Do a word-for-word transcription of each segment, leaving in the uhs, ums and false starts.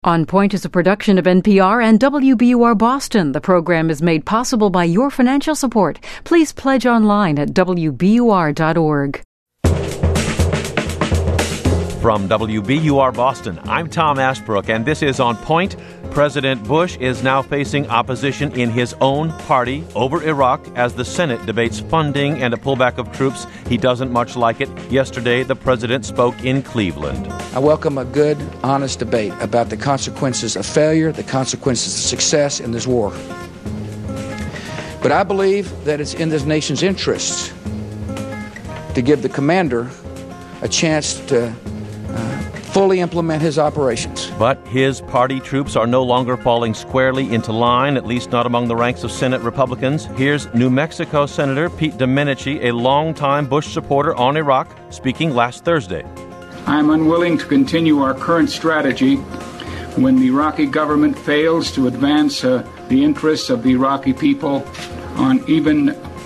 On Point is a production of N P R and W B U R Boston. The program is made possible by your financial support. Please pledge online at W B U R dot org. From W B U R Boston, I'm Tom Ashbrook, and this is On Point. President Bush is now facing opposition in his own party over Iraq as the Senate debates funding and a pullback of troops. He doesn't much like it. Yesterday, the president spoke in Cleveland. I welcome a good, honest debate about the consequences of failure, the consequences of success in this war. But I believe that it's in this nation's interests to give the commander a chance to fully implement his operations. But his party troops are no longer falling squarely into line, at least not among the ranks of Senate Republicans. Here's New Mexico Senator Pete Domenici, a longtime Bush supporter on Iraq, speaking last Thursday. I'm unwilling to continue our current strategy when the Iraqi government fails to advance uh, the interests of the Iraqi people on even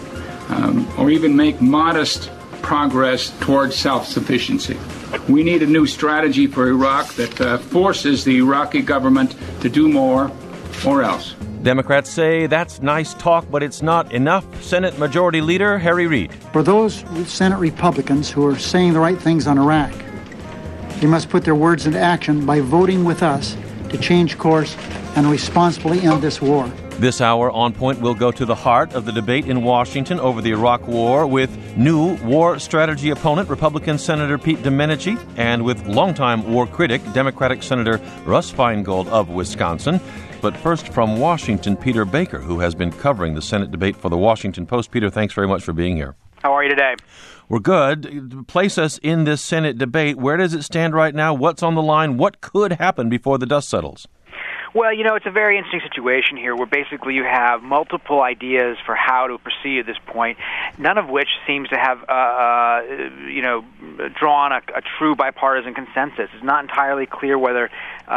um, or even make modest progress towards self-sufficiency. We need a new strategy for Iraq that uh, forces the Iraqi government to do more or else. Democrats say that's nice talk, but it's not enough. Senate Majority Leader Harry Reid. For those Senate Republicans who are saying the right things on Iraq, they must put their words into action by voting with us to change course and responsibly end this war. This hour, On Point will go to the heart of the debate in Washington over the Iraq War with new war strategy opponent, Republican Senator Pete Domenici, and with longtime war critic, Democratic Senator Russ Feingold of Wisconsin. But first, from Washington, Peter Baker, who has been covering the Senate debate for the Washington Post. Peter, thanks very much for being here. How are you today? We're good. Place us in this Senate debate. Where does it stand right now? What's on the line? What could happen before the dust settles? Well, you know, it's a very interesting situation here where basically you have multiple ideas for how to proceed at this point, none of which seems to have, uh, uh, you know, drawn a, a true bipartisan consensus. It's not entirely clear whether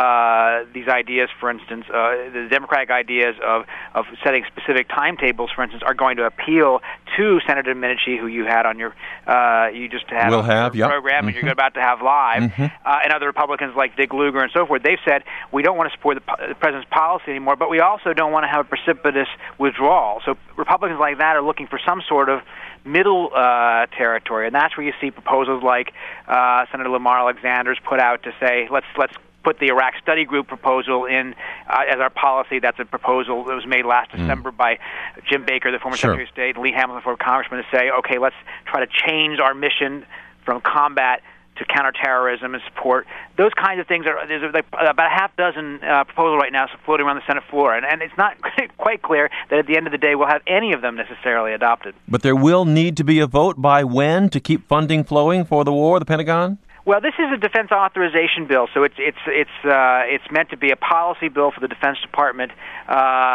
uh, these ideas, for instance, uh, the Democratic ideas of, of setting specific timetables, for instance, are going to appeal to Senator Domenici, who you had on your, uh, you just had we'll on have, your yep. program, mm-hmm. and you're about to have live, mm-hmm. uh, and other Republicans like Dick Lugar and so forth. They've said, we don't want to support the the president's policy anymore, but we also don't want to have a precipitous withdrawal. So Republicans like that are looking for some sort of middle uh, territory, and that's where you see proposals like uh, Senator Lamar Alexander's put out to say, let's let's put the Iraq Study Group proposal in uh, as our policy. That's a proposal that was made last mm. December by Jim Baker, the former sure. Secretary of State, and Lee Hamilton, the former Congressman, to say, okay, let's try to change our mission from combat to counterterrorism and support. Those kinds of things are, there's like about a half dozen uh, proposals right now floating around the Senate floor, and, and it's not quite clear that at the end of the day we'll have any of them necessarily adopted. But there will need to be a vote by when to keep funding flowing for the war, the Pentagon? Well, this is a defense authorization bill, so it's it's it's uh, it's meant to be a policy bill for the Defense Department uh,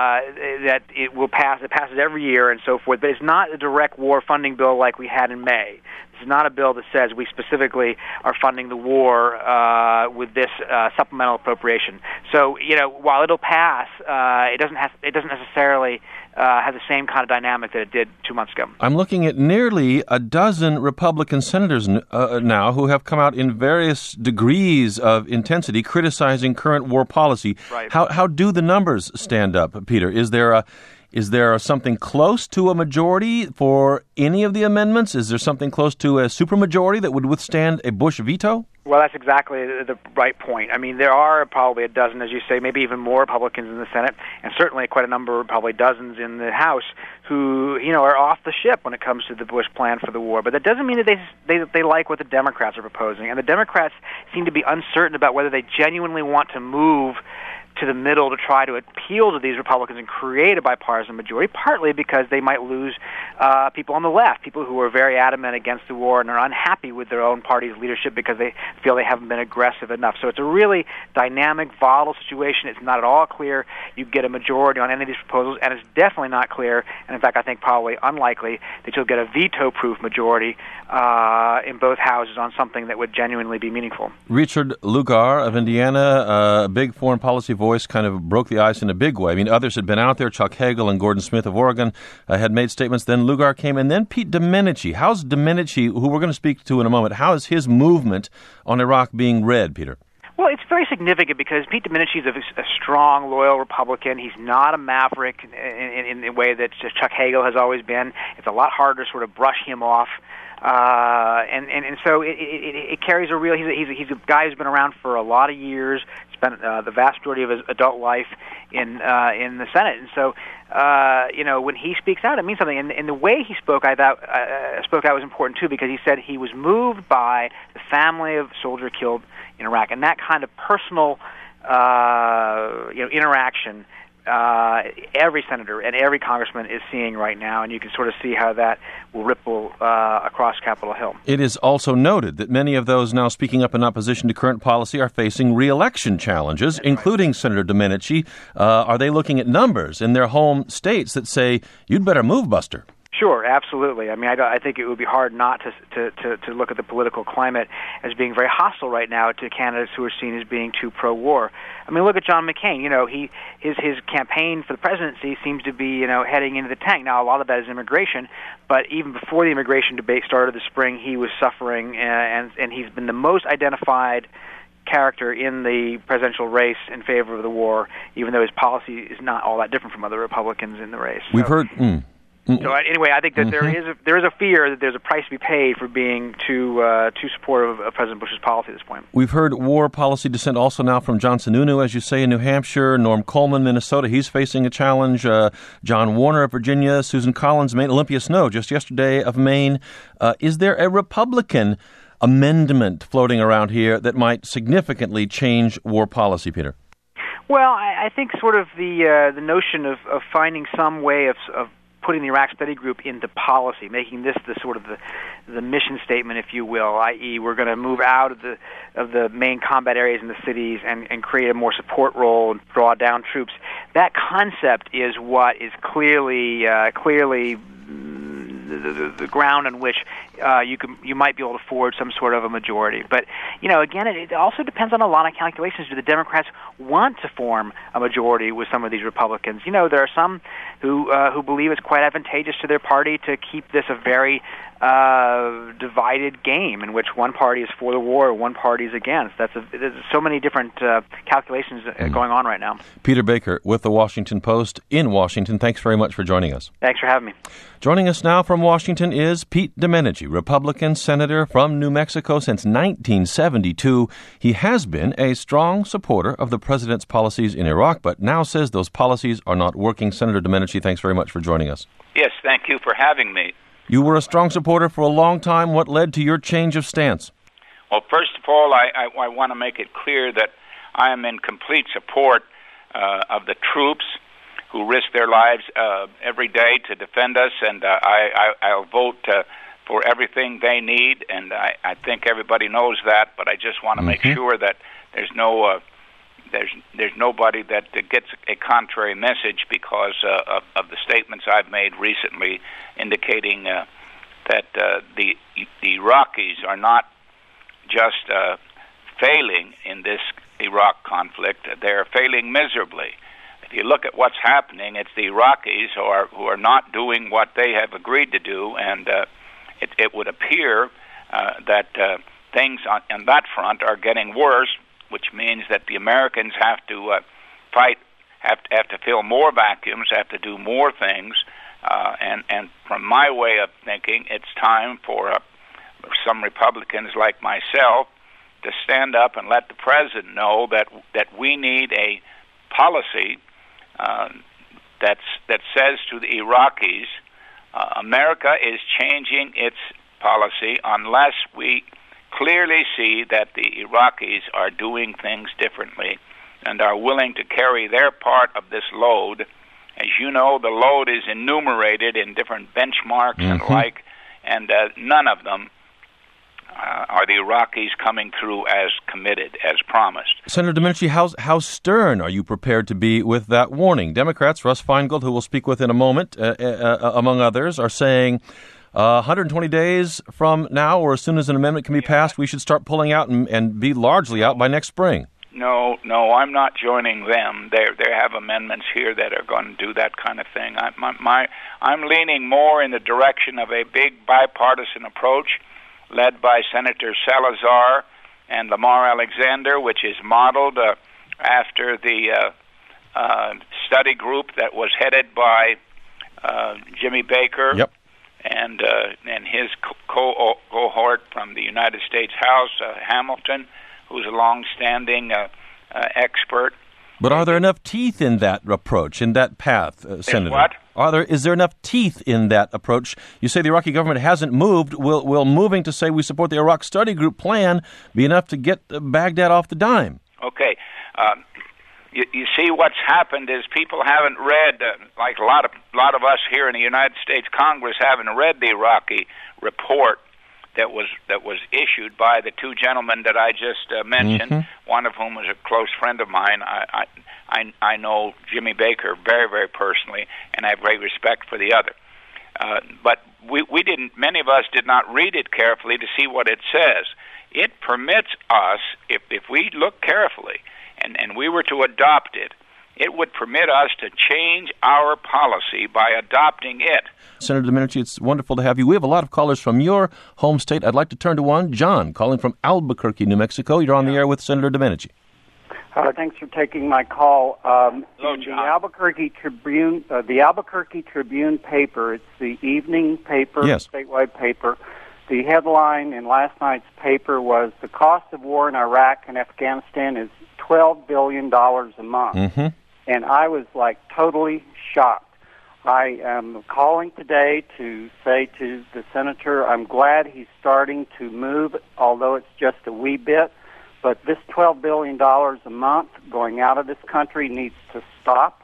that it will pass. It passes every year and so forth, but it's not a direct war funding bill like we had in May. This is not a bill that says we specifically are funding the war uh, with this uh, supplemental appropriation. So, you know, while it'll pass, uh, it doesn't have it doesn't necessarily Uh, have the same kind of dynamic that it did two months ago. I'm looking at nearly a dozen Republican senators uh, now who have come out in various degrees of intensity criticizing current war policy. Right. How how do the numbers stand up, Peter? Is there a Is there something close to a majority for any of the amendments? Is there something close to a supermajority that would withstand a Bush veto? Well, that's exactly the right point. I mean, there are probably a dozen, as you say, maybe even more Republicans in the Senate, and certainly quite a number, probably dozens in the House, who, you know, are off the ship when it comes to the Bush plan for the war. But that doesn't mean that they they, they like what the Democrats are proposing. And the Democrats seem to be uncertain about whether they genuinely want to move to the middle to try to appeal to these Republicans and create a bipartisan majority, partly because they might lose uh, people on the left, people who are very adamant against the war and are unhappy with their own party's leadership because they feel they haven't been aggressive enough. So it's a really dynamic, volatile situation. It's not at all clear you get a majority on any of these proposals, and it's definitely not clear, and in fact I think probably unlikely, that you'll get a veto-proof majority uh, in both houses on something that would genuinely be meaningful. Richard Lugar of Indiana, a uh, big foreign policy voice, kind of broke the ice in a big way. I mean, others had been out there. Chuck Hagel and Gordon Smith of Oregon uh, had made statements. Then Lugar came, and then Pete Domenici. How's Domenici, who we're going to speak to in a moment, how is his movement on Iraq being read, Peter? Well, it's very significant because Pete Domenici is a, a strong, loyal Republican. He's not a maverick in, in, in the way that Chuck Hagel has always been. It's a lot harder to sort of brush him off. Uh, and, and, and so it, it, it carries a real, he's a, he's, a, he's a guy who's been around for a lot of years, spent uh, the vast majority of his adult life in uh, in the Senate. And so, uh, you know, when he speaks out, it means something. And, and the way he spoke, I thought, uh, spoke out was important, too, because he said he was moved by the family of a soldier killed in Iraq. And that kind of personal, uh, you know, interaction Uh, every senator and every congressman is seeing right now, and you can sort of see how that will ripple uh, across Capitol Hill. It is also noted that many of those now speaking up in opposition to current policy are facing re-election challenges, That's including right. Senator Domenici. Uh, are they looking at numbers in their home states that say, you'd better move, Buster? Sure, absolutely. I mean, I, I think it would be hard not to, to, to, to look at the political climate as being very hostile right now to candidates who are seen as being too pro-war. I mean, look at John McCain. You know, he his his campaign for the presidency seems to be, you know, heading into the tank. Now, a lot of that is immigration, but even before the immigration debate started this spring, he was suffering, uh, and and he's been the most identified character in the presidential race in favor of the war, even though his policy is not all that different from other Republicans in the race. We've so, heard. Mm. So anyway, I think that mm-hmm. there is a, there is a fear that there's a price to be paid for being too uh, too supportive of President Bush's policy at this point. We've heard war policy dissent also now from John Sununu, as you say, in New Hampshire, Norm Coleman, Minnesota. He's facing a challenge. Uh, John Warner of Virginia, Susan Collins, Maine, Olympia Snowe just yesterday of Maine. Uh, is there a Republican amendment floating around here that might significantly change war policy, Peter? Well, I, I think sort of the uh, the notion of, of finding some way of, of putting the Iraq Study Group into policy, making this the sort of the, the mission statement, if you will, that is, we're going to move out of the of the main combat areas in the cities and, and create a more support role and draw down troops. That concept is what is clearly uh, clearly the, the, the ground on which uh, you can you might be able to forge some sort of a majority. But you know, again, it, it also depends on a lot of calculations. Do the Democrats want to form a majority with some of these Republicans? You know, there are some who uh, who believe it's quite advantageous to their party to keep this a very uh, divided game in which one party is for the war or one party is against. That's a, there's so many different uh, calculations mm. going on right now. Peter Baker with the Washington Post in Washington. Thanks very much for joining us. Thanks for having me. Joining us now from Washington is Pete Domenici, Republican senator from New Mexico since nineteen seventy-two. He has been a strong supporter of the president's policies in Iraq, but now says those policies are not working. Senator Domenici, thanks very much for joining us. Yes, thank you for having me. You were a strong supporter for a long time. What led to your change of stance? Well, first of all, I, I, I want to make it clear that I am in complete support uh, of the troops who risk their lives uh, every day to defend us, and uh, I, I, I'll vote uh, for everything they need, and I, I think everybody knows that, but I just want to mm-hmm. make sure that there's no uh, there's there's nobody that gets a contrary message because uh, of, of the statements I've made recently indicating uh, that uh, the the Iraqis are not just uh, failing in this Iraq conflict, they're failing miserably. If you look at what's happening, it's the Iraqis who are who are not doing what they have agreed to do, and uh, it, it would appear uh, that uh, things on, on that front are getting worse, which means that the Americans have to uh, fight, have to, have to fill more vacuums, have to do more things, uh, and and from my way of thinking, it's time for uh, some Republicans like myself to stand up and let the president know that that we need a policy uh, that's that says to the Iraqis, uh, America is changing its policy unless we clearly see that the Iraqis are doing things differently and are willing to carry their part of this load. As you know, the load is enumerated in different benchmarks mm-hmm. and like, and uh, none of them uh, are the Iraqis coming through as committed, as promised. Senator Domenici, how, how stern are you prepared to be with that warning? Democrats, Russ Feingold, who we'll speak with in a moment, uh, uh, among others, are saying Uh, one hundred twenty days from now, or as soon as an amendment can be passed, we should start pulling out and, and be largely out by next spring. No, no, I'm not joining them. They they have amendments here that are going to do that kind of thing. I, my, my, I'm leaning more in the direction of a big bipartisan approach led by Senator Salazar and Lamar Alexander, which is modeled uh, after the uh, uh, study group that was headed by uh, Jimmy Baker. Yep. And uh, and his co- cohort from the United States House, uh, Hamilton, who's a long-standing uh, uh, expert. But are there enough teeth in that approach, in that path, uh, Senator? what? Are there? Is there enough teeth in that approach? You say the Iraqi government hasn't moved. Will, will moving to say we support the Iraq Study Group plan be enough to get Baghdad off the dime? Okay. Um, You, you see, what's happened is people haven't read, uh, like a lot of lot of us here in the United States Congress haven't read the Iraqi report that was that was issued by the two gentlemen that I just uh, mentioned. Mm-hmm. One of whom was a close friend of mine. I, I I I know Jimmy Baker very very personally, and I have great respect for the other. Uh, but we we didn't. Many of us did not read it carefully to see what it says. It permits us, if if we look carefully, and, and we were to adopt it, it would permit us to change our policy by adopting it. Senator Domenici, it's wonderful to have you. We have a lot of callers from your home state. I'd like to turn to one. John, calling from Albuquerque, New Mexico. You're on the air with Senator Domenici. Uh, thanks for taking my call. Um, Hello, the John. Albuquerque Tribune, uh, the Albuquerque Tribune paper, it's the evening paper, yes. statewide paper. The headline in last night's paper was, "The cost of war in Iraq and Afghanistan is twelve billion dollars a month." Mm-hmm. And I was like totally shocked. I am calling today to say to the senator, I'm glad he's starting to move, although it's just a wee bit. But this twelve billion dollars a month going out of this country needs to stop.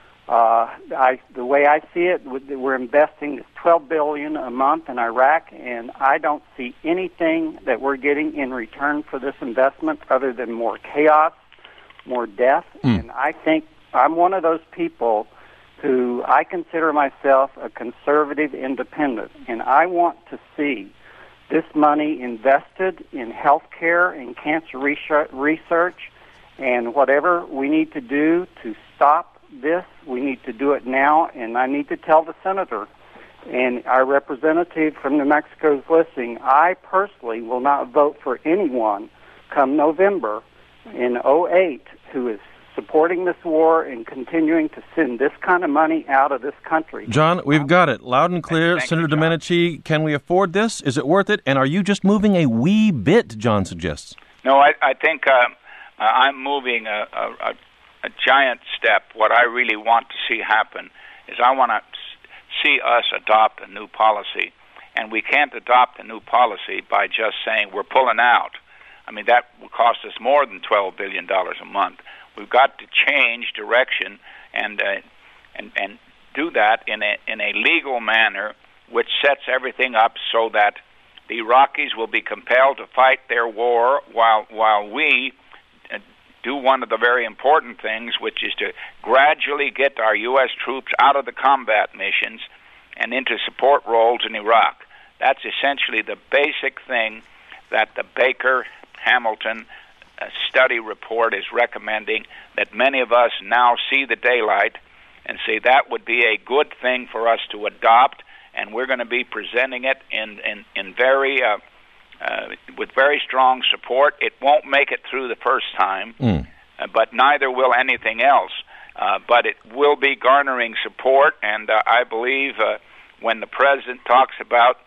Uh, I, the way I see it, we're investing this twelve billion dollars a month in Iraq, and I don't see anything that we're getting in return for this investment other than more chaos, more death. Mm. And I think I'm one of those people who I consider myself a conservative independent, and I want to see this money invested in health care and cancer research, and whatever we need to do to stop this, we need to do it now. And I need to tell the senator and our representative from New Mexico is listening, I personally will not vote for anyone come November in oh eight who is supporting this war and continuing to send this kind of money out of this country. John, we've got it loud and clear. Thank Senator you, Domenici, can we afford this? Is it worth it? And are you just moving a wee bit, John suggests? No, I, I think uh, uh, I'm moving a, a, a giant step. What I really want to see happen is I want to see us adopt a new policy. And we can't adopt a new policy by just saying we're pulling out. I mean, that will cost us more than twelve billion dollars a month. We've got to change direction and uh, and and do that in a in a legal manner, which sets everything up so that the Iraqis will be compelled to fight their war while while we uh, do one of the very important things, which is to gradually get our U S troops out of the combat missions and into support roles in Iraq. That's essentially the basic thing that the Baker-Hamilton A study report is recommending, that many of us now see the daylight and say that would be a good thing for us to adopt, and we're going to be presenting it in in, in very uh, uh, with very strong support. It won't make it through the first time, mm. uh, but neither will anything else. Uh, but it will be garnering support, and uh, I believe uh, when the president talks about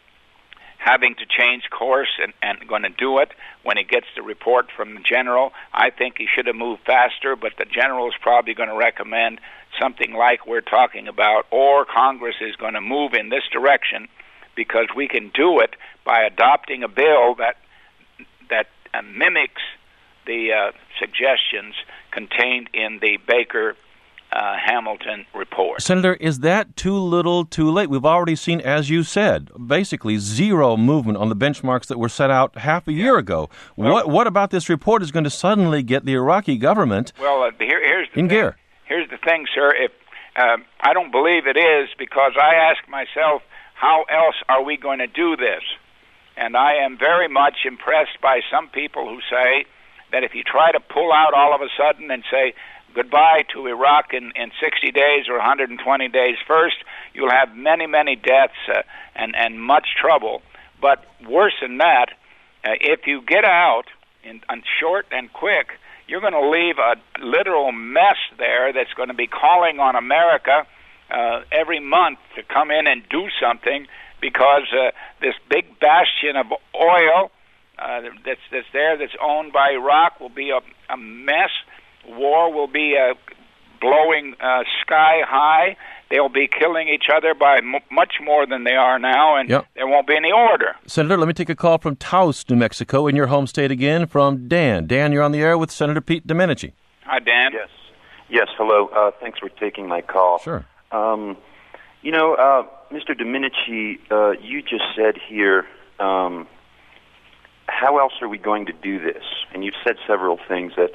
having to change course and, and going to do it when he gets the report from the general, I think he should have moved faster, but the general is probably going to recommend something like we're talking about, or Congress is going to move in this direction, because we can do it by adopting a bill that that uh, mimics the uh, suggestions contained in the Baker Uh, Hamilton report. Senator, is that too little, too late? We've already seen, as you said, basically zero movement on the benchmarks that were set out half a year ago. Well, what what about this report is going to suddenly get the Iraqi government well, uh, here, here's the in thing. gear? Here's the thing, sir. If um, I don't believe it is, because I ask myself, how else are we going to do this? And I am very much impressed by some people who say that if you try to pull out all of a sudden and say goodbye to Iraq in, in sixty days or one hundred twenty days first, you'll have many, many deaths uh, and, and much trouble. But worse than that, uh, if you get out in, in short and quick, you're going to leave a literal mess there that's going to be calling on America uh, every month to come in and do something, because uh, this big bastion of oil uh, that's, that's there, that's owned by Iraq, will be a, a mess. War will be uh, blowing uh, sky high. They'll be killing each other by m- much more than they are now, and yep. there won't be any order. Senator, let me take a call from Taos, New Mexico, in your home state again, from Dan. Dan, you're on the air with Senator Pete Domenici. Hi, Dan. Yes. Yes, hello. Uh, thanks for taking my call. Sure. Um, you know, uh, Mister Domenici, uh, you just said here, um, how else are we going to do this? And you've said several things that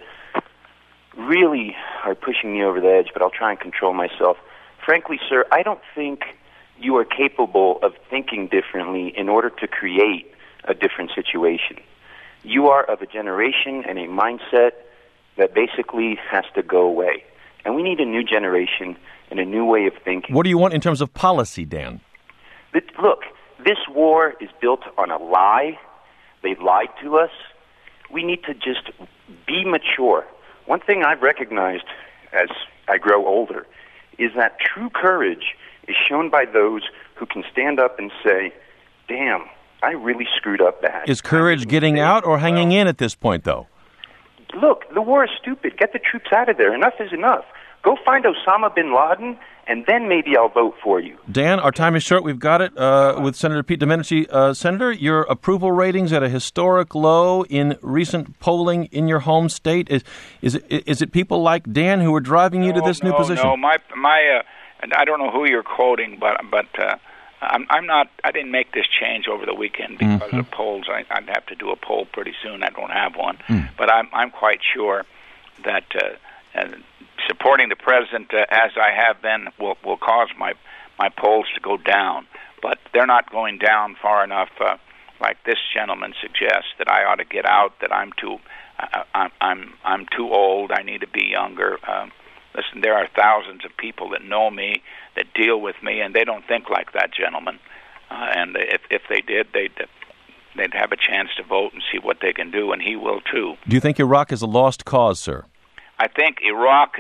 really are pushing me over the edge, but I'll try and control myself. Frankly, sir, I don't think you are capable of thinking differently in order to create a different situation. You are of a generation and a mindset that basically has to go away. And we need a new generation and a new way of thinking. What do you want in terms of policy, Dan? But look, this war is built on a lie. They lied to us. We need to just be mature. One thing I've recognized as I grow older is that true courage is shown by those who can stand up and say, damn, I really screwed up bad. Is courage getting out or hanging in at this point, though? Look, the war is stupid. Get the troops out of there. Enough is enough. Go find Osama bin Laden, and then maybe I'll vote for you. Dan, our time is short. We've got it uh, with Senator Pete Domenici. Uh, Senator, your approval ratings at a historic low in recent polling in your home state. Is is it, is it people like Dan who are driving you no, to this no, new position? No, my my. Uh, I don't know who you're quoting, but but uh, I'm, I'm not. I didn't make this change over the weekend because mm-hmm. of polls. I, I'd have to do a poll pretty soon. I don't have one, mm. but I'm I'm quite sure that. Uh, uh, Supporting the president, uh, as I have been, will will cause my my polls to go down. But they're not going down far enough, uh, like this gentleman suggests, that I ought to get out. That I'm too, uh, I'm I'm I'm too old. I need to be younger. Um, listen, there are thousands of people that know me, that deal with me, and they don't think like that gentleman. Uh, and if if they did, they'd they'd have a chance to vote and see what they can do, and he will too. Do you think Iraq is a lost cause, sir? I think Iraq,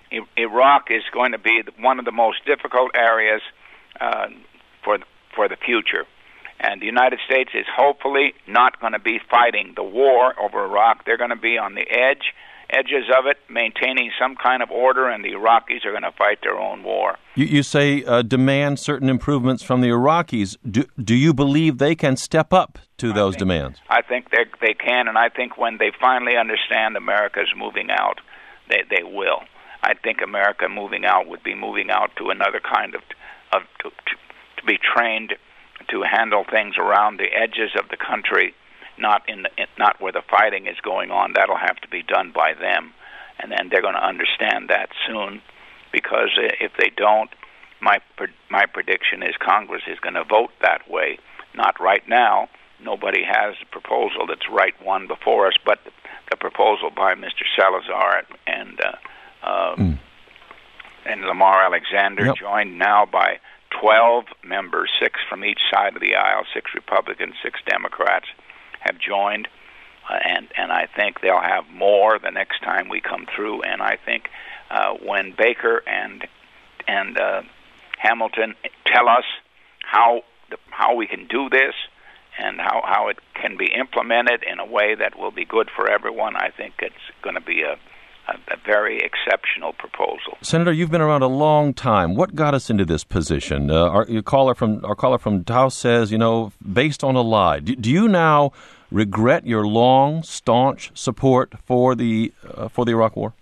Iraq is going to be one of the most difficult areas uh, for for the future, and the United States is hopefully not going to be fighting the war over Iraq. They're going to be on the edge, edges of it, maintaining some kind of order, and the Iraqis are going to fight their own war. You, you say uh, demand certain improvements from the Iraqis. Do do you believe they can step up to those I think, demands? I think they they can, and I think when they finally understand America's moving out, They they will. I think America moving out would be moving out to another kind of of to, to, to be trained to handle things around the edges of the country, not in, the, in not where the fighting is going on. That'll have to be done by them, and then they're going to understand that soon. Because if they don't, my my prediction is Congress is going to vote that way. Not right now. Nobody has a proposal that's right one before us, but the proposal by Mister Salazar and uh, uh, mm. and Lamar Alexander, yep. joined now by twelve members, six from each side of the aisle, six Republicans, six Democrats, have joined, uh, and and I think they'll have more the next time we come through. And I think uh, when Baker and and uh, Hamilton tell us how the, how we can do this, and how, how it can be implemented in a way that will be good for everyone, I think it's going to be a, a, a very exceptional proposal. Senator, you've been around a long time. What got us into this position? Uh, our, your caller from, our caller from Taos says, you know, based on a lie. Do, do you now regret your long, staunch support for the uh, for the Iraq War?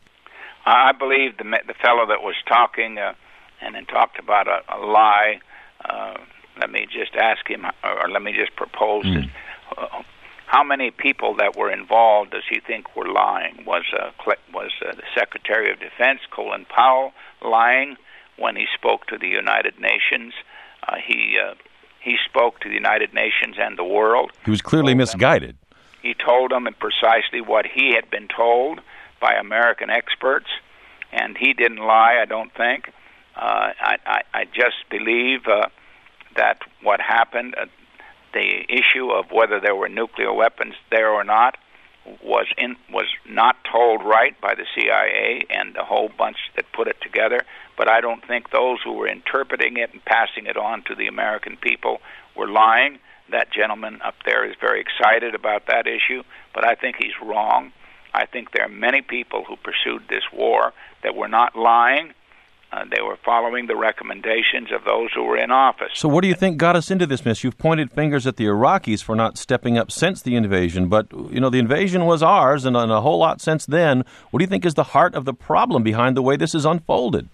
I believe the the fellow that was talking uh, and then talked about a, a lie. Uh, Let me just ask him, or let me just propose mm. this. Uh, how many people that were involved does he think were lying? Was uh, was uh, the Secretary of Defense, Colin Powell, lying when he spoke to the United Nations? Uh, he uh, he spoke to the United Nations and the world. He was clearly misguided. Them, he told them precisely what he had been told by American experts, and he didn't lie, I don't think. Uh, I, I, I just believe... Uh, that what happened, uh, the issue of whether there were nuclear weapons there or not, was in was not told right by the C I A and the whole bunch that put it together. But I don't think those who were interpreting it and passing it on to the American people were lying. That gentleman up there is very excited about that issue, but I think he's wrong. I think there are many people who pursued this war that were not lying. Uh, they were following the recommendations of those who were in office. So what do you think got us into this mess? You've pointed fingers at the Iraqis for not stepping up since the invasion, but, you know, the invasion was ours and, and a whole lot since then. What do you think is the heart of the problem behind the way this is unfolded?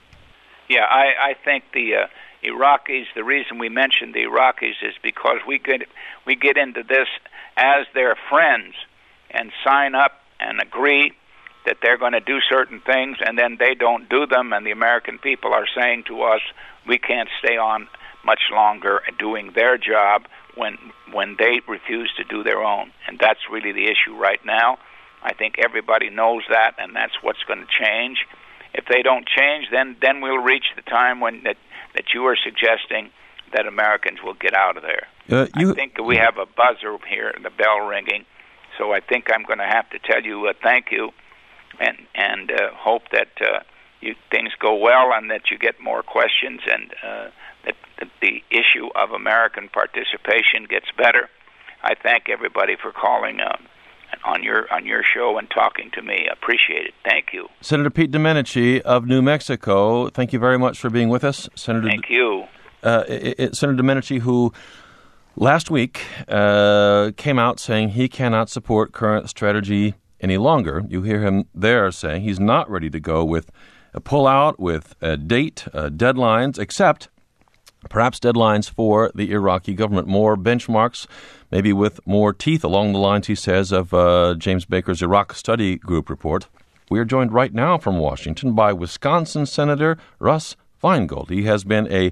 Yeah, I, I think the uh, Iraqis, the reason we mentioned the Iraqis is because we get, we get into this as their friends and sign up and agree that they're going to do certain things, and then they don't do them, and the American people are saying to us, we can't stay on much longer doing their job when when they refuse to do their own. And that's really the issue right now. I think everybody knows that, and that's what's going to change. If they don't change, then, then we'll reach the time when that, that you are suggesting that Americans will get out of there. Uh, you... I think we have a buzzer here, the bell ringing, so I think I'm going to have to tell you uh, thank you, and and uh, hope that uh, you, things go well and that you get more questions, and uh, that, that the issue of American participation gets better. I thank everybody for calling uh, on your on your show and talking to me. I appreciate it. Thank you. Senator Pete Domenici of New Mexico, thank you very much for being with us. Senator Thank you. Uh, it, it, Senator Domenici, who last week uh, came out saying he cannot support current strategy any longer. You hear him there saying he's not ready to go with a pullout, with a date, uh, deadlines, except perhaps deadlines for the Iraqi government, more benchmarks, maybe with more teeth along the lines, he says, of uh, James Baker's Iraq Study Group report. We are joined right now from Washington by Wisconsin Senator Russ Feingold. He has been a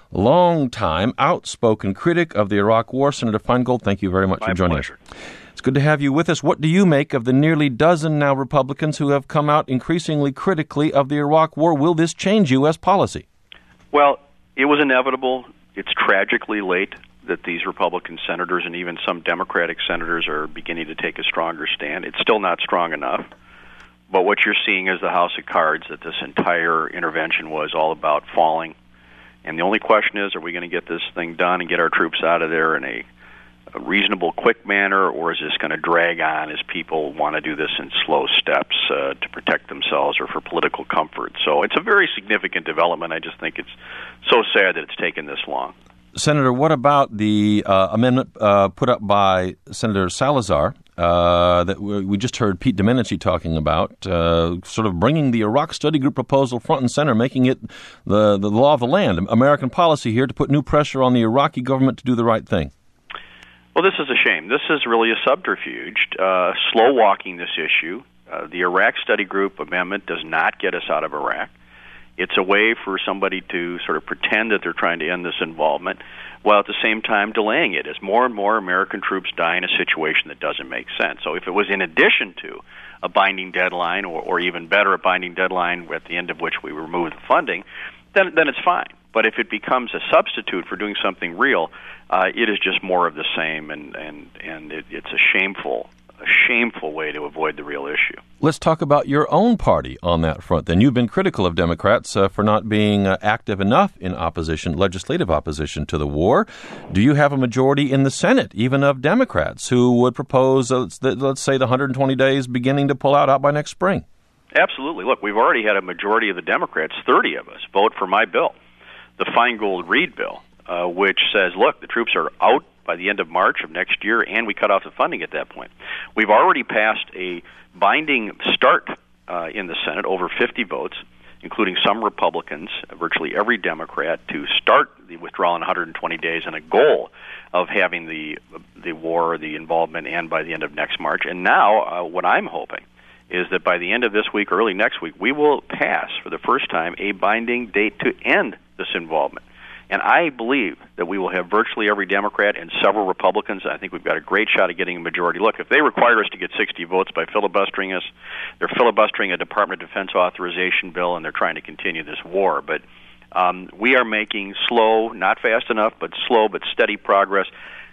long-time outspoken critic of the Iraq War. Senator Feingold, thank you very much My for joining pleasure. us. It's good to have you with us. What do you make of the nearly dozen now Republicans who have come out increasingly critically of the Iraq War? Will this change U S policy? Well, it was inevitable. It's tragically late that these Republican senators and even some Democratic senators are beginning to take a stronger stand. It's still not strong enough. But what you're seeing is the house of cards, that this entire intervention was all about falling. And the only question is, are we going to get this thing done and get our troops out of there in a, a reasonable, quick manner, or is this going to drag on as people want to do this in slow steps uh, to protect themselves or for political comfort? So it's a very significant development. I just think it's so sad that it's taken this long. Senator, what about the uh, amendment uh, put up by Senator Salazar uh, that we just heard Pete Domenici talking about, uh, sort of bringing the Iraq Study Group proposal front and center, making it the, the law of the land, American policy here to put new pressure on the Iraqi government to do the right thing? Well, this is a shame. This is really a subterfuge, uh, slow-walking this issue. Uh, the Iraq Study Group amendment does not get us out of Iraq. It's a way for somebody to sort of pretend that they're trying to end this involvement while at the same time delaying it as more and more American troops die in a situation that doesn't make sense. So if it was in addition to a binding deadline, or, or even better, a binding deadline at the end of which we remove the funding, then, then it's fine. But if it becomes a substitute for doing something real, uh, it is just more of the same, and, and, and it, it's a shameful a shameful way to avoid the real issue. Let's talk about your own party on that front. Then you've been critical of Democrats uh, for not being uh, active enough in opposition, legislative opposition to the war. Do you have a majority in the Senate, even of Democrats, who would propose, uh, let's say, the one hundred twenty days beginning to pull out out by next spring? Absolutely. Look, we've already had a majority of the Democrats, thirty of us, vote for my bill, the Feingold-Reed bill, uh, which says, look, the troops are out by the end of March of next year, and we cut off the funding at that point. We've already passed a binding start uh, in the Senate, over fifty votes, including some Republicans, virtually every Democrat, to start the withdrawal in one hundred twenty days, and a goal of having the the war, the involvement, end by the end of next March. And now, uh, what I'm hoping is that by the end of this week, early next week, we will pass, for the first time, a binding date to end this involvement. And I believe that we will have virtually every Democrat and several Republicans. I think we've got a great shot at getting a majority. Look, if they require us to get sixty votes by filibustering us, they're filibustering a Department of Defense authorization bill, and they're trying to continue this war. But um, we are making slow, not fast enough, but slow but steady progress.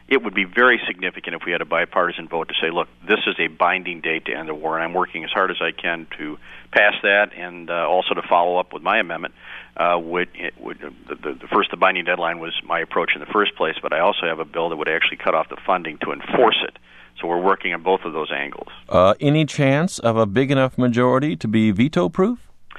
it would be very significant if we had a bipartisan vote to say, look, this is a binding date to end the war, and I'm working as hard as I can to pass that, and uh, also to follow up with my amendment. Uh, would, it would the, the, the first, the binding deadline was my approach in the first place, but I also have a bill that would actually cut off the funding to enforce it. So we're working on both of those angles. Uh, any chance of a big enough majority to be veto-proof?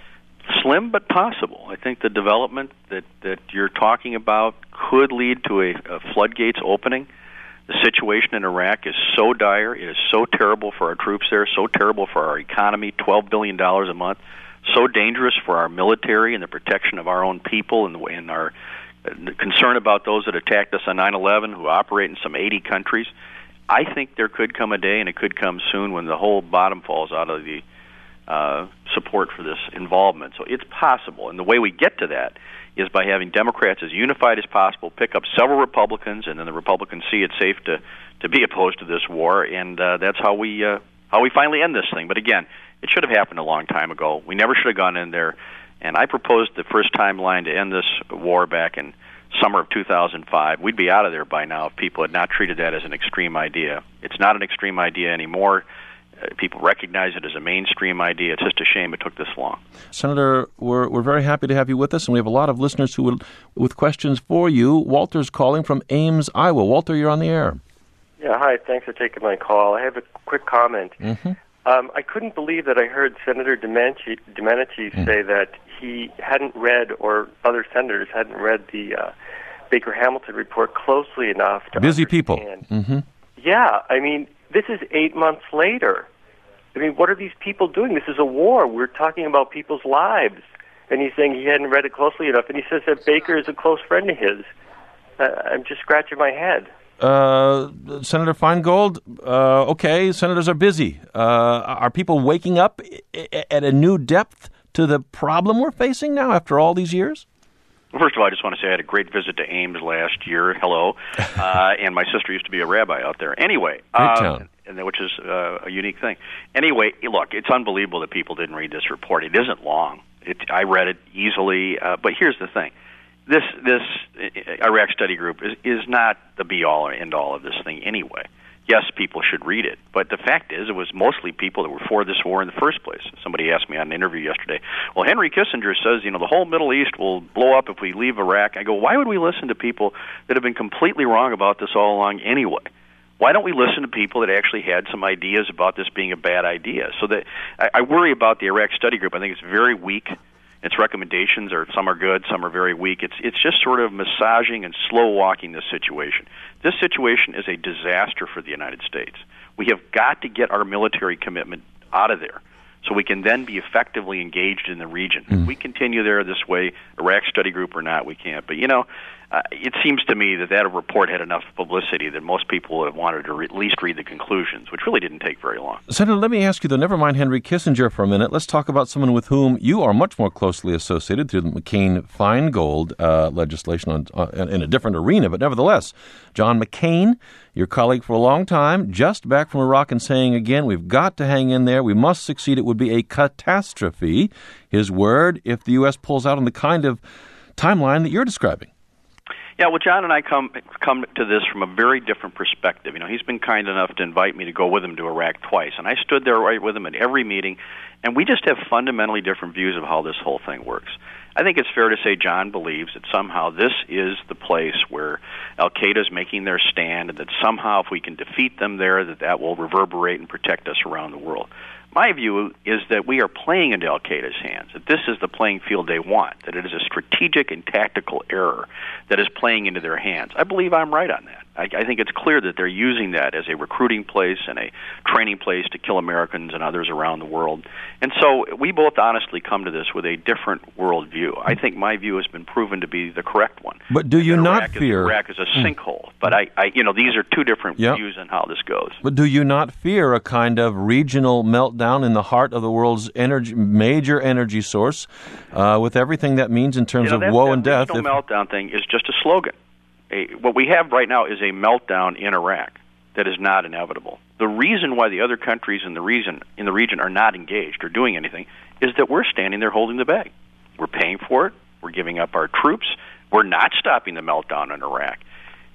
Slim but possible. I think the development that, that you're talking about could lead to a, a floodgates opening. The situation in Iraq is so dire. It is so terrible for our troops there, so terrible for our economy, twelve billion dollars a month, so dangerous for our military and the protection of our own people and, the, and our uh, concern about those that attacked us on nine eleven, who operate in some eighty countries. I think there could come a day, and it could come soon, when the whole bottom falls out of the Uh, support for this involvement. So it's possible, and the way we get to that is by having Democrats as unified as possible, pick up several Republicans, and then the Republicans see it safe to, to be opposed to this war, and uh, that's how we uh, how we finally end this thing. But again, it should have happened a long time ago. We never should have gone in there, and I proposed the first timeline to end this war back in summer of two thousand five. We'd be out of there by now if people had not treated that as an extreme idea. It's not an extreme idea anymore. Uh, people recognize it as a mainstream idea. It's just a shame it took this long. Senator, we're we're very happy to have you with us, and we have a lot of listeners who would, with questions for you. Walter's calling from Ames, Iowa. Walter, you're on the air. Yeah, hi. Thanks for taking my call. I have a quick comment. Mm-hmm. Um, I couldn't believe that I heard Senator Domenici, Domenici mm. say that he hadn't read, or other senators hadn't read the uh, Baker-Hamilton report closely enough to Busy understand. people. Mm-hmm. Yeah, I mean, this is eight months later. I mean, what are these people doing? This is a war. We're talking about people's lives. And he's saying he hadn't read it closely enough. And he says that Baker is a close friend of his. Uh, I'm just scratching my head. Uh, Senator Feingold, uh, okay, senators are busy. Uh, are people waking up at a new depth to the problem we're facing now after all these years? First of all, I just want to say I had a great visit to Ames last year. Hello. Uh, and my sister used to be a rabbi out there. Anyway, Great um, town. and which is uh, a unique thing. Anyway, look, it's unbelievable that people didn't read this report. It isn't long. It, I read it easily. Uh, but here's the thing. This this Iraq Study Group is, is not the be-all or end-all of this thing anyway. Yes, people should read it, but the fact is it was mostly people that were for this war in the first place. Somebody asked me on an interview yesterday, well, Henry Kissinger says, you know, the whole Middle East will blow up if we leave Iraq. I go, why would we listen to people that have been completely wrong about this all along anyway? Why don't we listen to people that actually had some ideas about this being a bad idea? So that I, I worry about the Iraq Study Group. I think it's very weak. Its recommendations are some are good, some are very weak. It's it's just sort of massaging and slow walking this situation. This situation is a disaster for the United States. We have got to get our military commitment out of there so we can then be effectively engaged in the region. Mm. If we continue there this way, Iraq Study Group or not, we can't. But, you know, uh, it seems to me that that report had enough publicity that most people would have wanted to re- at least read the conclusions, which really didn't take very long. Senator, let me ask you, though, never mind Henry Kissinger for a minute. Let's talk about someone with whom you are much more closely associated through the McCain-Feingold uh, legislation on, uh, in a different arena, but nevertheless, John McCain, your colleague for a long time, just back from Iraq and saying again, we've got to hang in there, we must succeed, it would be a catastrophe. His word, if the U S pulls out on the kind of timeline that you're describing. Yeah, well, John and I come come to this from a very different perspective. You know, he's been kind enough to invite me to go with him to Iraq twice, and I stood there right with him at every meeting, and we just have fundamentally different views of how this whole thing works. I think it's fair to say John believes that somehow this is the place where al-Qaeda is making their stand, and that somehow if we can defeat them there, that that will reverberate and protect us around the world. My view is that we are playing into al-Qaeda's hands, that this is the playing field they want, that it is a strategic and tactical error that is playing into their hands. I believe I'm right on that. I, I think it's clear that they're using that as a recruiting place and a training place to kill Americans and others around the world. And so we both honestly come to this with a different worldview. I think my view has been proven to be the correct one. But do you not Iraq fear... Is, Iraq is a sinkhole. But, I, I, you know, these are two different yep. views on how this goes. But do you not fear a kind of regional meltdown in the heart of the world's energy, major energy source, uh, with everything that means in terms you know, of that, woe that and death? The regional meltdown thing is just a slogan. A, what we have right now is a meltdown in Iraq that is not inevitable. The reason why the other countries in the region in the region are not engaged or doing anything is that we're standing there holding the bag. We're paying for it. We're giving up our troops. We're not stopping the meltdown in Iraq.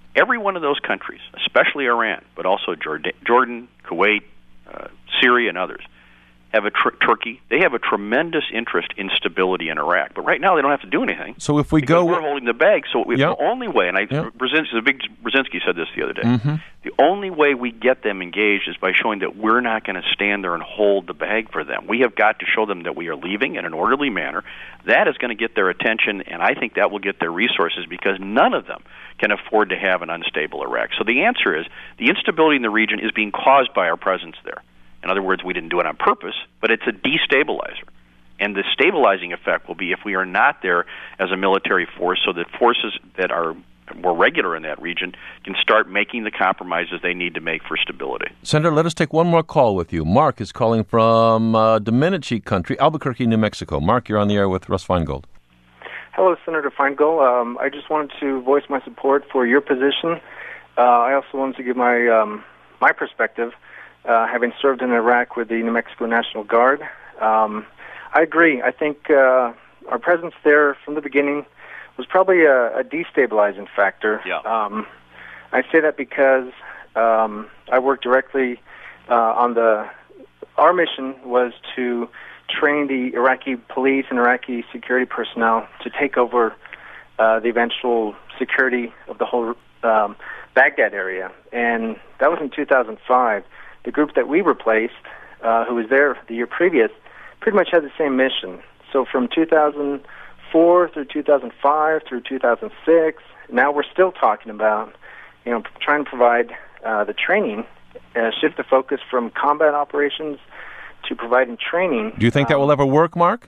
Every one of those countries, especially Iran, but also Jordan, Jordan Kuwait, uh, Syria, and others, have a tr- Turkey. They have a tremendous interest in stability in Iraq. But right now, they don't have to do anything. So if we go, go, we're holding the bag. So if yep. the only way, and I, yep. Brzezinski, the big Brzezinski said this the other day. Mm-hmm. The only way we get them engaged is by showing that we're not going to stand there and hold the bag for them. We have got to show them that we are leaving in an orderly manner. That is going to get their attention, and I think that will get their resources, because none of them can afford to have an unstable Iraq. So the answer is the instability in the region is being caused by our presence there. In other words, we didn't do it on purpose, but it's a destabilizer. And the stabilizing effect will be if we are not there as a military force, so that forces that are more regular in that region can start making the compromises they need to make for stability. Senator, let us take one more call with you. Mark is calling from uh, Dominici country, Albuquerque, New Mexico. Mark, you're on the air with Russ Feingold. Hello, Senator Feingold. Um, I just wanted to voice my support for your position. Uh, I also wanted to give my um, my perspective. Uh, having served in Iraq with the New Mexico National Guard. Um, I agree. I think uh, our presence there from the beginning was probably a, a destabilizing factor. Yeah. Um, I say that because um, I worked directly uh, on the, our mission was to train the Iraqi police and Iraqi security personnel to take over uh, the eventual security of the whole um, Baghdad area. And that was in two thousand five. The group that we replaced, uh, who was there the year previous, pretty much had the same mission. So from two thousand four through two thousand five through two thousand six, now we're still talking about, you know, trying to provide uh, the training, uh, shift the focus from combat operations to providing training. Do you think um, that will ever work, Mark?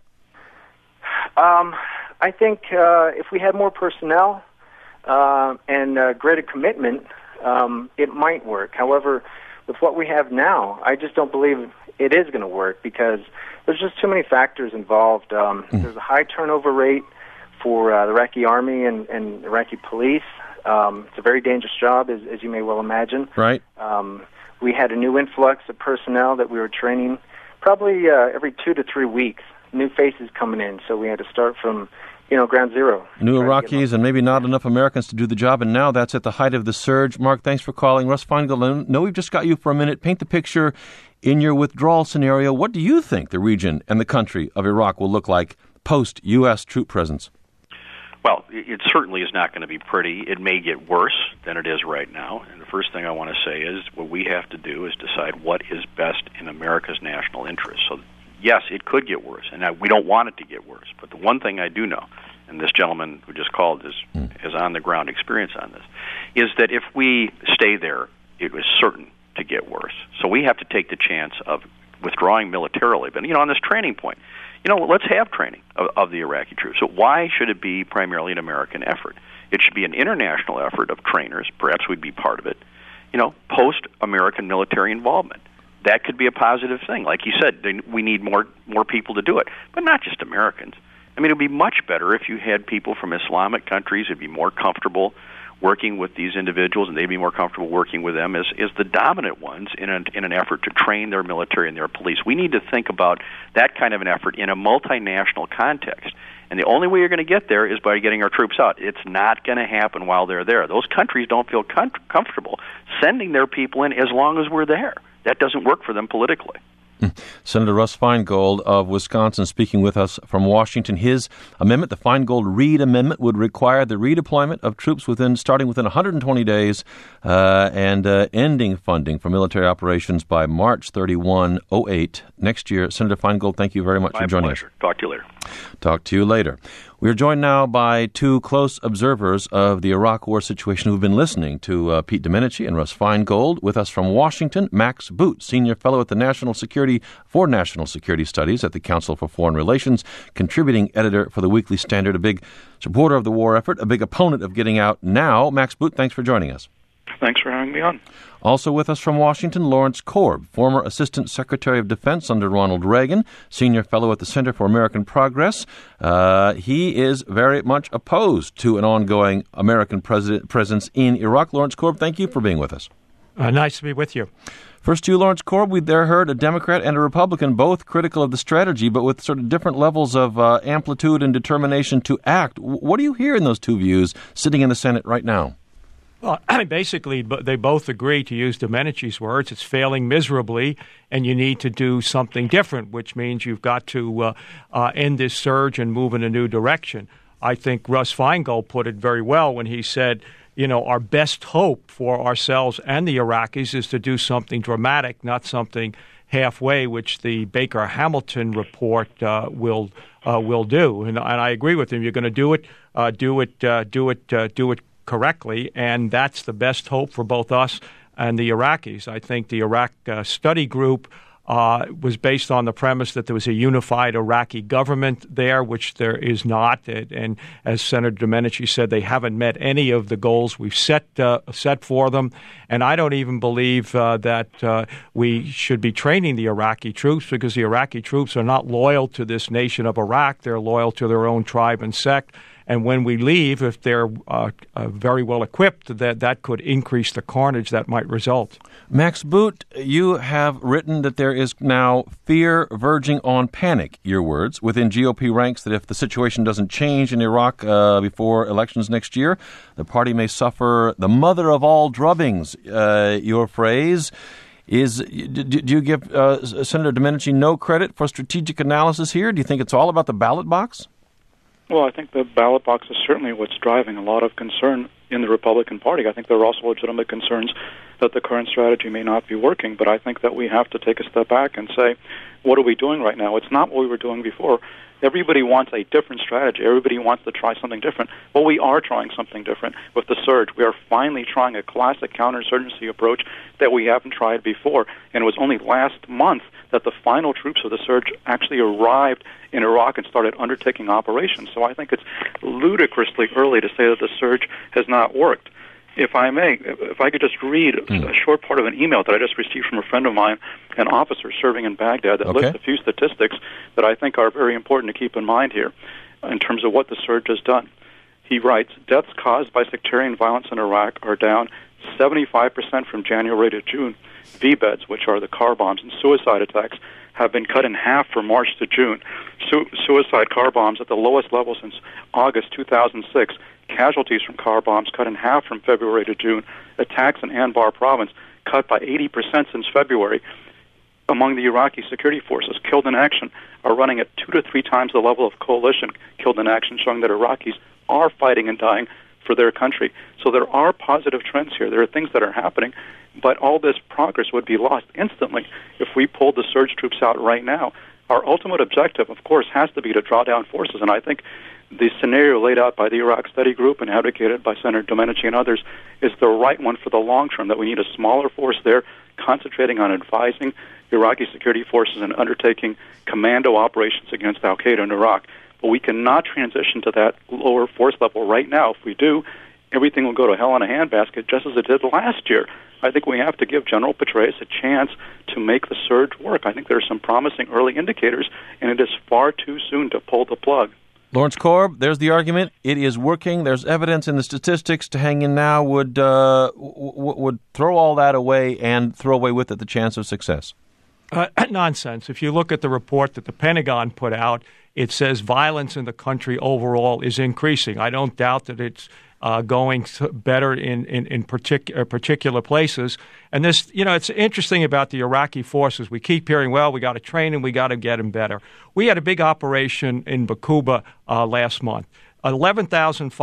Um, I think uh, if we had more personnel uh, and uh, greater commitment, um, it might work. However, with what we have now, I just don't believe it is going to work, because there's just too many factors involved. Um, mm. There's a high turnover rate for uh, the Iraqi army and, and Iraqi police. Um, it's a very dangerous job, as, as you may well imagine. Right. Um, we had a new influx of personnel that we were training probably uh, every two to three weeks, new faces coming in, so we had to start from, you know, ground zero. New Iraqis and maybe not enough Americans to do the job, and now that's at the height of the surge. Mark, thanks for calling. Russ Feingold, I know we've just got you for a minute. Paint the picture in your withdrawal scenario. What do you think the region and the country of Iraq will look like post-U S troop presence? Well, it certainly is not going to be pretty. It may get worse than it is right now. And the first thing I want to say is what we have to do is decide what is best in America's national interest. So, yes, it could get worse, and I, we don't want it to get worse. But the one thing I do know, and this gentleman who just called is, mm. has on-the-ground experience on this, is that if we stay there, it is certain to get worse. So we have to take the chance of withdrawing militarily. But, you know, on this training point, you know, let's have training of, of the Iraqi troops. So why should it be primarily an American effort? It should be an international effort of trainers. Perhaps we'd be part of it. You know, post-American military involvement. That could be a positive thing. Like you said, they, we need more more people to do it, but not just Americans. I mean, it would be much better if you had people from Islamic countries who'd be more comfortable working with these individuals, and they'd be more comfortable working with them as, as the dominant ones in an, in an effort to train their military and their police. We need to think about that kind of an effort in a multinational context. And the only way you're going to get there is by getting our troops out. It's not going to happen while they're there. Those countries don't feel com- comfortable sending their people in as long as we're there. That doesn't work for them politically. Senator Russ Feingold of Wisconsin speaking with us from Washington. His amendment, the Feingold-Reed Amendment, would require the redeployment of troops within starting within one hundred twenty days uh, and uh, ending funding for military operations by March thirty-first, oh eight next year. Senator Feingold, thank you very much My for joining pleasure. us. Talk to you later. Talk to you later. We are joined now by two close observers of the Iraq War situation who have been listening to uh, Pete Domenici and Russ Feingold. With us from Washington, Max Boot, Senior Fellow at the National Security for National Security Studies at the Council for Foreign Relations, contributing editor for the Weekly Standard, a big supporter of the war effort, a big opponent of getting out now. Max Boot, thanks for joining us. Thanks for having me on. Also with us from Washington, Lawrence Korb, former Assistant Secretary of Defense under Ronald Reagan, Senior Fellow at the Center for American Progress. Uh, he is very much opposed to an ongoing American pres- presence in Iraq. Lawrence Korb, thank you for being with us. Uh, nice to be with you. First to you, Lawrence Korb. We there heard a Democrat and a Republican, both critical of the strategy, but with sort of different levels of uh, amplitude and determination to act. What do you hear in those two views sitting in the Senate right now? Well, basically, they both agree, to use Domenice's words, it's failing miserably, and you need to do something different, which means you've got to uh, uh, end this surge and move in a new direction. I think Russ Feingold put it very well when he said, you know, our best hope for ourselves and the Iraqis is to do something dramatic, not something halfway, which the Baker-Hamilton report uh, will uh, will do. And, and I agree with him. You're going to do it, uh, do it, uh, do it, uh, do it correctly, and that's the best hope for both us and the Iraqis. I think the Iraq uh, study group uh, was based on the premise that there was a unified Iraqi government there, which there is not. And, and as Senator Domenici said, they haven't met any of the goals we've set uh, set for them. And I don't even believe uh, that uh, we should be training the Iraqi troops, because the Iraqi troops are not loyal to this nation of Iraq. They're loyal to their own tribe and sect. And when we leave, if they're uh, uh, very well equipped, that that could increase the carnage that might result. Max Boot, you have written that there is now fear verging on panic, your words, within G O P ranks, that if the situation doesn't change in Iraq uh, before elections next year, the party may suffer the mother of all drubbings, uh, your phrase. Is do, do you give uh, Senator Domenici no credit for strategic analysis here? Do you think it's all about the ballot box? Well, I think the ballot box is certainly what's driving a lot of concern in the Republican Party. I think there are also legitimate concerns that the current strategy may not be working, but I think that we have to take a step back and say, what are we doing right now? It's not what we were doing before. Everybody wants a different strategy. Everybody wants to try something different. Well, we are trying something different with the surge. We are finally trying a classic counterinsurgency approach that we haven't tried before. And it was only last month that the final troops of the surge actually arrived in Iraq and started undertaking operations. So I think it's ludicrously early to say that the surge has not worked. If I may, if I could just read mm. a short part of an email that I just received from a friend of mine, an officer serving in Baghdad, that okay. lists a few statistics that I think are very important to keep in mind here in terms of what the surge has done. He writes, deaths caused by sectarian violence in Iraq are down seventy-five percent from January to June. V BEDs, which are the car bombs, and suicide attacks have been cut in half from March to June. Su- suicide car bombs at the lowest level since August two thousand six. Casualties from car bombs cut in half from February to June. Attacks in Anbar province cut by eighty percent since February. Among the Iraqi security forces, killed in action are running at two to three times the level of coalition killed in action, showing that Iraqis are fighting and dying for their country. So there are positive trends here. There are things that are happening, but all this progress would be lost instantly if we pulled the surge troops out right now. Our ultimate objective, of course, has to be to draw down forces, and I think the scenario laid out by the Iraq Study Group and advocated by Senator Domenici and others is the right one for the long term, that we need a smaller force there concentrating on advising Iraqi security forces and undertaking commando operations against al-Qaeda in Iraq. But we cannot transition to that lower force level right now. If we do, everything will go to hell in a handbasket, just as it did last year. I think we have to give General Petraeus a chance to make the surge work. I think there are some promising early indicators, and it is far too soon to pull the plug. Lawrence Korb, there's the argument. It is working. There's evidence in the statistics. To hang in now would uh, w- would throw all that away and throw away with it the chance of success. Uh, nonsense. If you look at the report that the Pentagon put out, it says violence in the country overall is increasing. I don't doubt that it's uh, going better in, in, in partic- uh, particular places. And this, you know, it's interesting about the Iraqi forces. We keep hearing, well, we got to train them, we got to get them better. We had a big operation in Bakuba uh, last month. eleven thousand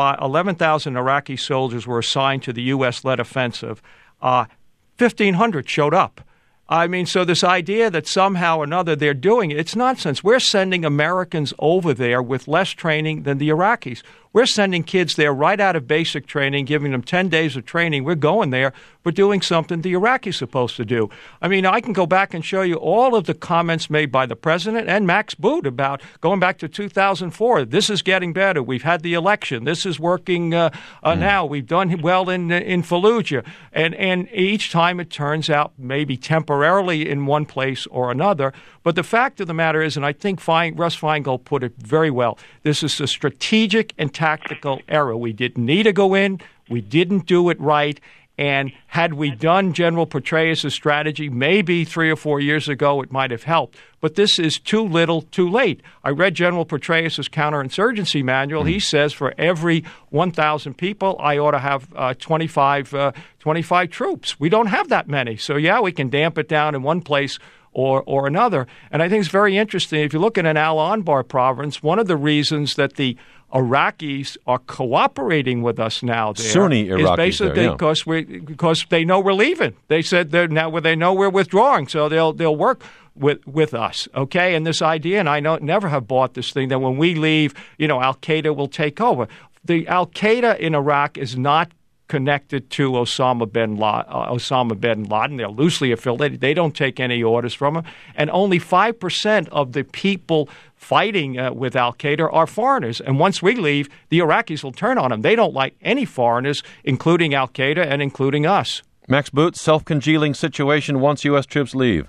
Iraqi soldiers were assigned to the U S-led offensive. Uh, fifteen hundred showed up. I mean, so this idea that somehow or another they're doing it, it's nonsense. We're sending Americans over there with less training than the Iraqis. We're sending kids there right out of basic training, giving them ten days of training. We're going there for doing something the Iraqis supposed to do. I mean, I can go back and show you all of the comments made by the president and Max Boot about going back to two thousand four. This is getting better. We've had the election. This is working uh, uh, mm. now. We've done well in in Fallujah. And, and each time it turns out maybe temporarily in one place or another. But the fact of the matter is, and I think Fein, Russ Feingold put it very well, this is a strategic and tactical error. We didn't need to go in. We didn't do it right. And had we done General Petraeus' strategy, maybe three or four years ago, it might have helped. But this is too little, too late. I read General Petraeus' counterinsurgency manual. He says for every one thousand people, I ought to have uh, twenty-five, uh, twenty-five troops. We don't have that many. So, yeah, we can damp it down in one place or or another. And I think it's very interesting. If you look at an Al-Anbar province, one of the reasons that the Iraqis are cooperating with us now there Sunni Iraqis is basically there, yeah. because we because they know we're leaving. They said they're now they know we're withdrawing, so they'll they'll work with with us. Okay, and this idea, and I know never have bought this thing that when we leave, you know, Al Qaeda will take over. The Al Qaeda in Iraq is not connected to Osama bin Laden. Uh, Osama bin Laden. They're loosely affiliated. They don't take any orders from him, and only five percent of the people fighting uh, with al-Qaeda are foreigners. And once we leave, the Iraqis will turn on them. They don't like any foreigners, including al-Qaeda and including us. Max Boot, self-congealing situation once U S troops leave.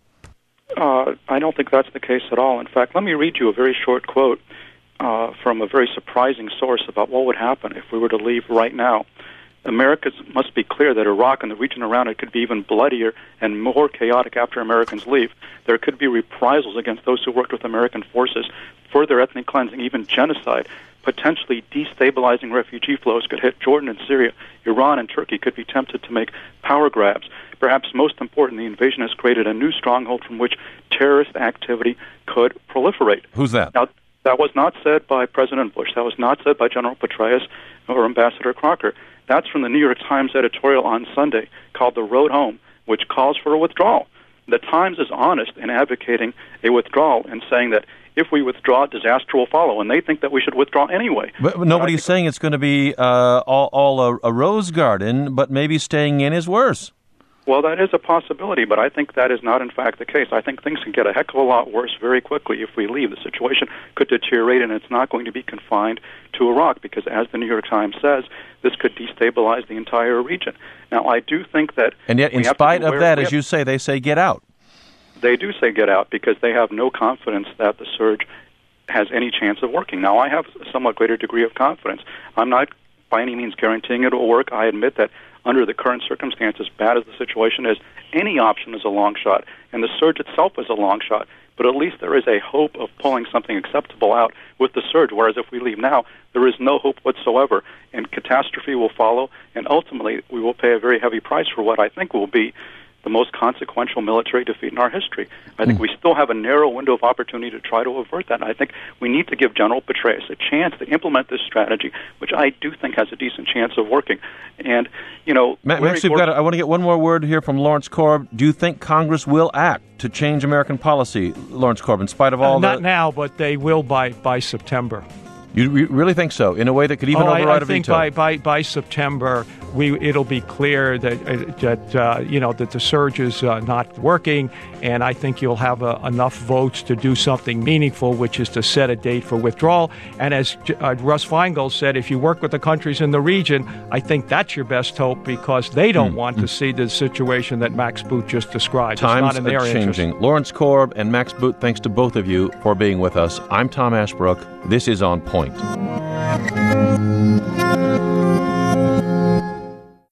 Uh, I don't think that's the case at all. In fact, let me read you a very short quote uh, from a very surprising source about what would happen if we were to leave right now. Americans must be clear that Iraq and the region around it could be even bloodier and more chaotic after Americans leave. There could be reprisals against those who worked with American forces, further ethnic cleansing, even genocide. Potentially destabilizing refugee flows could hit Jordan and Syria. Iran and Turkey could be tempted to make power grabs. Perhaps most important, the invasion has created a new stronghold from which terrorist activity could proliferate. Who's that? Now, that was not said by President Bush. That was not said by General Petraeus or Ambassador Crocker. That's from the New York Times editorial on Sunday called The Road Home, which calls for a withdrawal. The Times is honest in advocating a withdrawal and saying that if we withdraw, disaster will follow, and they think that we should withdraw anyway. But nobody's saying it's going to be uh, all, all a, a rose garden, but maybe staying in is worse. Well, that is a possibility, but I think that is not, in fact, the case. I think things can get a heck of a lot worse very quickly if we leave. The situation could deteriorate, and it's not going to be confined to Iraq, because as the New York Times says, this could destabilize the entire region. Now, I do think that... And yet, in spite of that, as you say, they say get out. They do say get out because they have no confidence that the surge has any chance of working. Now, I have a somewhat greater degree of confidence. I'm not by any means guaranteeing it will work. I admit that under the current circumstances, bad as the situation is, any option is a long shot, and the surge itself is a long shot. But at least there is a hope of pulling something acceptable out with the surge, whereas if we leave now, there is no hope whatsoever, and catastrophe will follow, and ultimately we will pay a very heavy price for what I think will be the most consequential military defeat in our history. I think mm. we still have a narrow window of opportunity to try to avert that. And I think we need to give General Petraeus a chance to implement this strategy, which I do think has a decent chance of working. And, you know... Max, Max you've got to, I want to get one more word here from Lawrence Korb. Do you think Congress will act to change American policy, Lawrence Korb, in spite of all uh, the... Not now, but they will by, by September. You re- really think so? In a way that could even oh, override I, I a veto? think by, by, by September, we it'll be clear that uh, that uh, you know that the surge is uh, not working, and I think you'll have uh, enough votes to do something meaningful, which is to set a date for withdrawal. And as uh, Russ Feingold said, if you work with the countries in the region, I think that's your best hope because they don't mm. want mm. to see the situation that Max Boot just described. Times it's not in their are changing. interest. Lawrence Korb and Max Boot, thanks to both of you for being with us. I'm Tom Ashbrook. This is On Point.